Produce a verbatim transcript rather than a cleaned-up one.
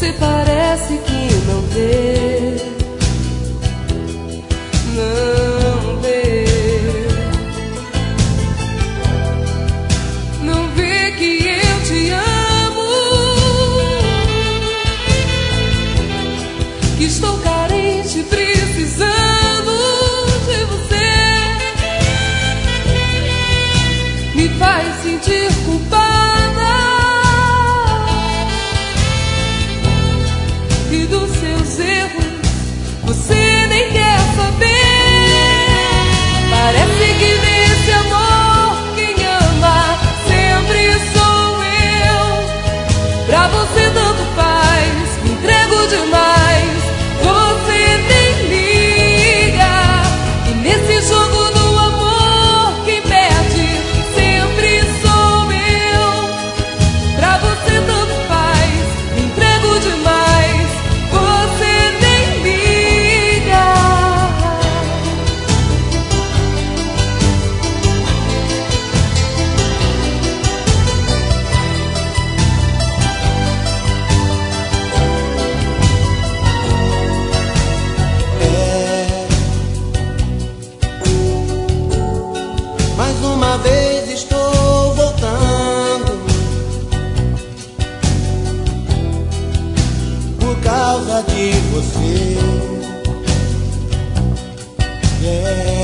Você parece que não vê, não vê, não vê que eu te amo, que estou carente, precisando de você. Me faz sentir culpada e dos seus erros você nem quer saber. Parece que nesse amor quem ama sempre sou eu. Pra você tanto faz, me entrego demais, você nem liga. E nesse jogo do amor quem perde sempre sou eu. Pra você tanto faz, me entrego demais, você nem liga. É, mais uma vez estou voltando por causa de você. É.